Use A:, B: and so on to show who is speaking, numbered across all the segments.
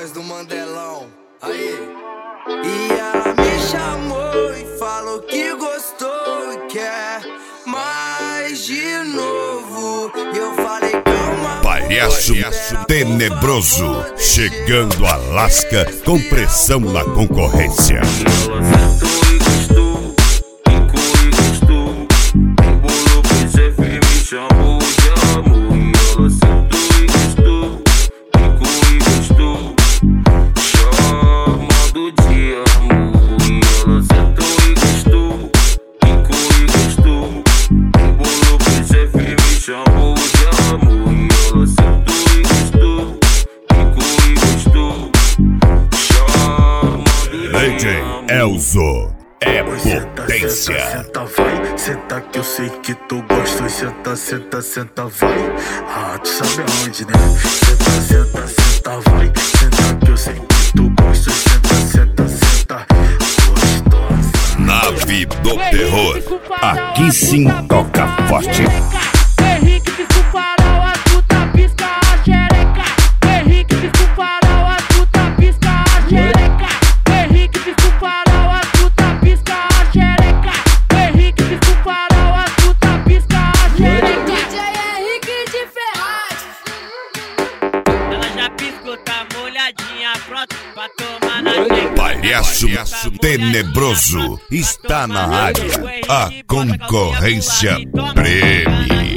A: voz do Mandelão. Aí. E ela me chamou e falou que gostou e quer mais de novo. E eu falei, calma.
B: Palhaço tenebroso, chegando a lasca com pressão na concorrência. Elzo é potência.
C: Senta, vai, senta que eu sei que tu gosta. Senta, senta, senta, vai. Ah, tu sabe aonde, né? Senta, senta, senta, vai. Senta que eu sei que tu gosta. Senta, senta, senta, gostosa.
B: Nave do terror, aqui sim toca forte. Palhaço tenebroso está na área. A concorrência preme.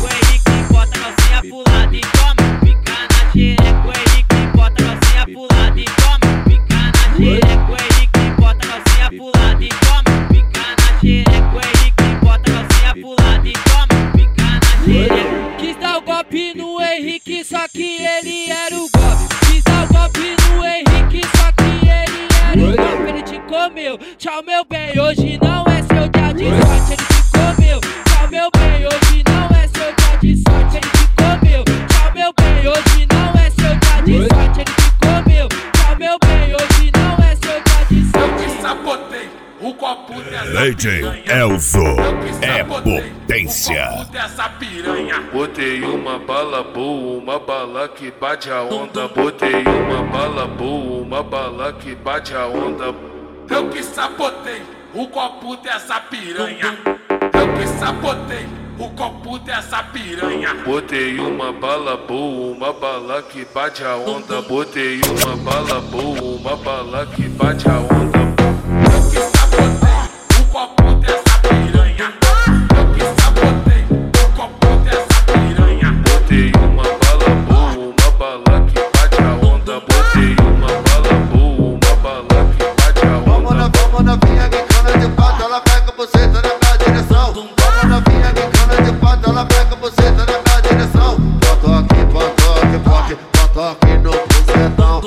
D: Quis dar o golpe no Henrique, só que ele era o golpe. Quis dar o golpe no Henrique, só que ele era o golpe. Ele te comeu, tchau meu bem, hoje não é seu dia de sorte. Ele te comeu, tchau meu bem, hoje não é seu dia de sorte. Ele te comeu, tchau meu bem, hoje não é seu dia de sorte. Ele te comeu, tchau meu bem, hoje não é seu dia de sorte.
E: Eu que sabotei o copo dessa
B: DJ Elzo é potência.
E: dessa piranha. Botei uma bala boa, uma bala que bate a onda. Botei uma bala boa, uma bala que bate a onda. Eu que sabotei o copo dessa piranha. Eu que sabotei o copo dessa piranha. Botei uma bala boa, uma bala que bate a onda. Botei uma bala boa, uma bala que bate a onda. Eu que sabotei o copo dessa piranha. Eu que sabotei o copo dessa piranha. Botei uma bala boa, uma bala que bate a onda. Botei uma bala boa, uma bala que bate a onda.
F: Vamos novinha que cana de pato, ela pega você na minha direção. Vamos novinha que cana de pato, ela pega você na minha direção. Potoque, potoque, poque, potoque no bucetão.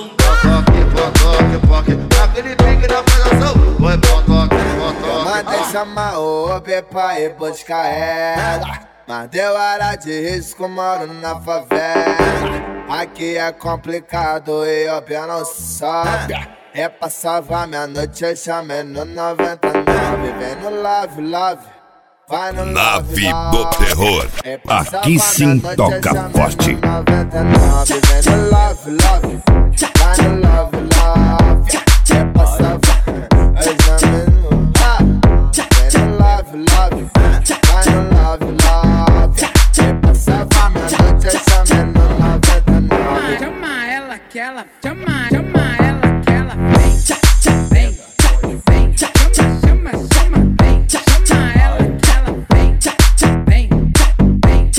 F: Potoque, poque, aquele pique na pegação. Foi potoque, potoque.
A: Mandei chamar o Uber pra ir buscar ela, mas deu hora de risco, moro na favela. Aqui é complicado e o pé não sobe. É pra salvar minha noite, eu chamei no 99. Vem no love, love. Vai no
B: Nave
A: love,
B: do
A: love.
B: terror,
A: É pra
B: aqui
A: salvar
B: sim
A: minha noite, eu
B: toca
A: chamei
B: forte.
A: no 99. Vem no love, love. Vai no love, love. É pra salvar, eu chamei no vem no love, love. Vai no love, love. É pra salvar minha noite, eu chamei no 99.
D: Chama ela que ela, chama ela que ela vem, vem, vem, chama ela que ela vem, vem, vem,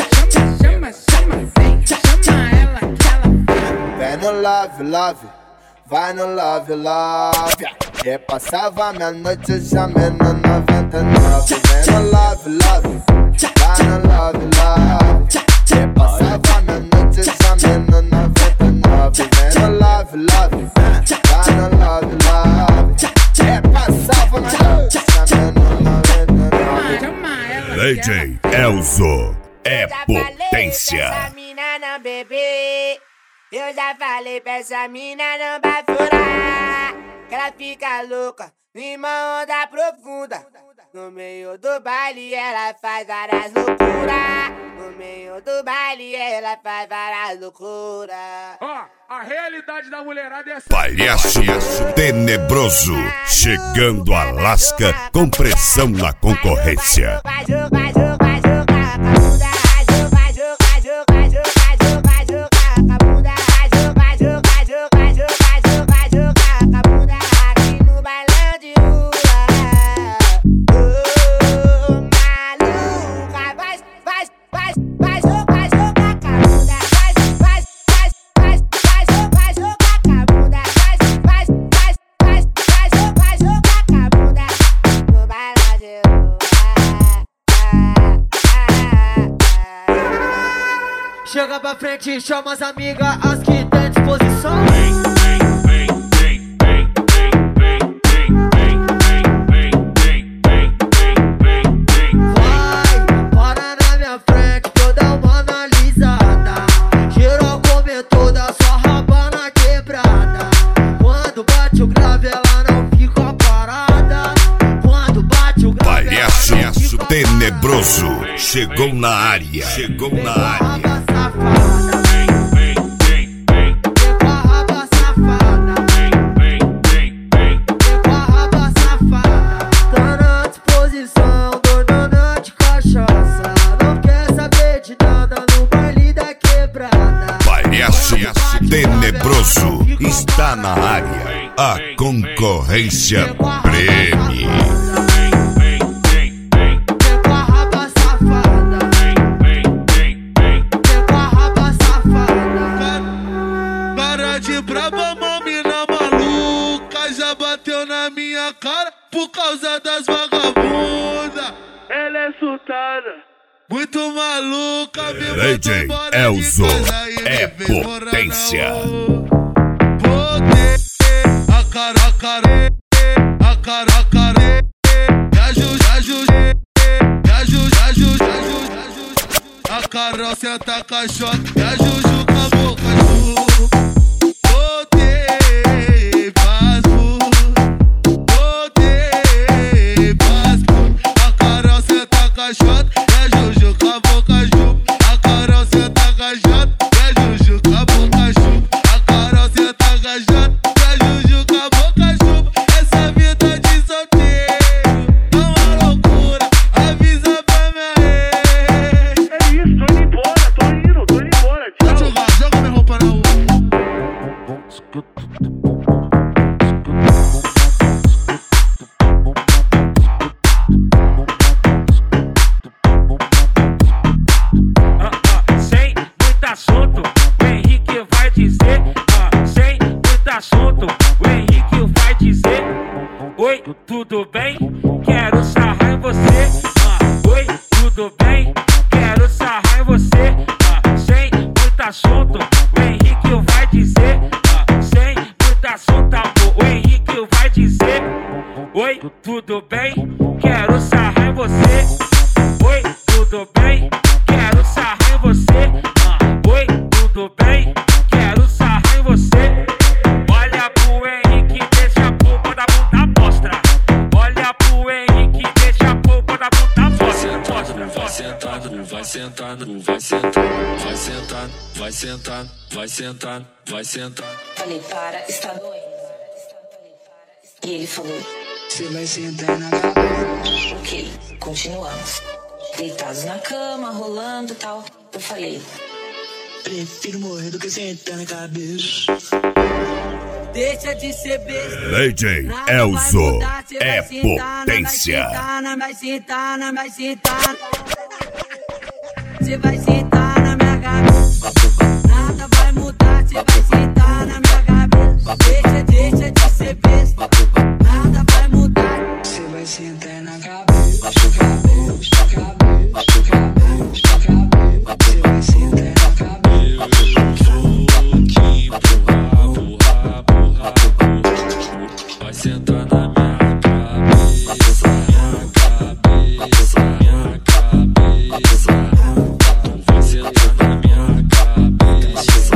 D: chama ela que ela vem.
A: Vem no love, love. Vai no love, love. É pra salvar minha noite, eu chamei no 99. Vem no love, love. Vai no love, love. É pra salvar minha noite, eu chamei no 99. Vem no love, love. Vai no love, love. É pra salvar minha noite, eu chamei no 99.
D: Chama ela que
B: DJ Elzo é
G: Eu já falei pra
B: potência.
G: essa mina não beber. Eu já falei pra essa mina não bafurar. Que ela fica louca numa onda profunda. No meio do baile ela faz várias loucuras. No meio dentro do baile ela faz várias loucuras.
H: Ó, a realidade da mulherada é essa.
B: Palhaço tenebroso, chegando a lasca com pressão na concorrência.
I: Chega pra frente, chama as amigas, as que tem disposição. Vai, para na minha frente, que eu dar uma analisada. Geral come toda, só rabana quebrada. Quando bate o grave, ela não fica parada. Quando bate o grave,
B: Palhaço tenebroso, chegou na área, chegou na área. Tenebroso está na área. A concorrência preme.
C: Cara de braba, mamina maluca, já bateu na minha cara por causa das vagabundas. Ela é surtada, muito maluca, me
B: DJ Elzo é potência.
C: Poder, a cara, a Carol senta caixota, e a Juju acabou cachorro. Poder, a Carol senta caixota, e a Juju acabou cachorro. A Carol senta caixota, e a Juju acabou cachorro. A Carol senta caixota, e a Juju acabou cachorro. Essa vida de solteiro é uma loucura, avisa pra minha ex. É isso, tô indo embora, tô indo embora. Tchau. Joga minha roupa na rua.
H: Sem muito assunto, o Henrique vai dizer. Sem muito assunto, o Henrique vai dizer. Oi, tudo bem? Quero sarrar em você. Oi, tudo bem? Quero sarrar em você. Sem muito assunto, o Henrique vai dizer. Sem muito assunto, amor, o Henrique vai dizer. Oi, tudo bem? Quero sarrar em você. Oi, tudo bem? Quero sarrar em você. Oi, tudo bem? Quero sarrar em você. Olha pro Henrique, deixa a polpa da bunda mostra. Olha pro Henrique, deixa a polpa da bunda mostra.
J: Vai sentando, vai sentando, vai sentando, vai sentando, vai sentando, vai sentando, vai sentando.
K: Falei, para, está doendo. E ele falou,
L: você vai sentar na cabeça.
K: ok, continuamos. Deitados na cama, rolando e tal. Eu falei,
L: prefiro morrer do que sentar na cabeça.
I: Deixa de ser besta.
B: DJ Elzo é potência.
I: Vai sentar, vai sentar. Você vai sentar na minha cabeça. Nada vai mudar, você vai sentar na minha cabeça. Deixa de ser besta. Nada vai mudar.
L: Você vai sentar na cabeça. Você vai sentar na cabeça.
J: Vai sentar na minha cabeça, minha cabeça, minha cabeça. Vai sentar na minha cabeça.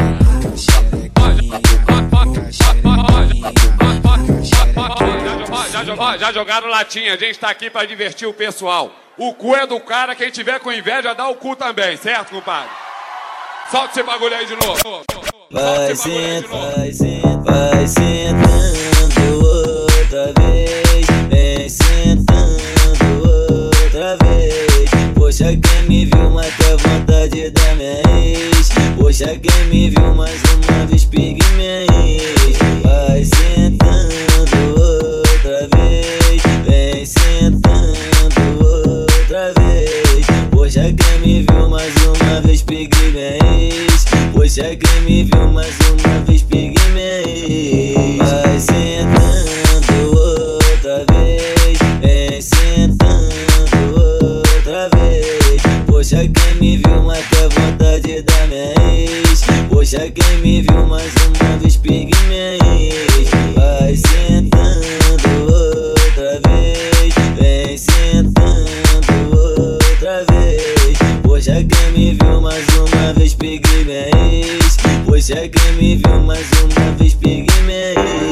M: Já jogaram latinha, a gente tá aqui pra divertir o pessoal. O cu é do cara, quem tiver com inveja dá o cu também, certo, compadre? Solta esse bagulho aí de novo.
N: Vai sentando, vai sentando outra vez. Vem sentando outra vez. Poxa, quem me viu mata a vontade da minha ex. Poxa, quem me viu mais uma vez pegue minha ex. Vai sentando outra vez. Vem sentando outra vez. Poxa, quem me viu mais uma vez pegue minha ex. Poxa, quem me viu mais uma vez pegue minha ex. Vai sentando outra vez. Vem sentando outra vez. Poxa, quem me viu mata a vontade da minha ex. Poxa, quem me viu mais uma vez pegue minha ex. Vai sentando outra vez. Vem sentando outra vez. Poxa, quem me viu mais uma vez pegue minha ex. Poxa, quem me viu mais uma vez pegue minha ex.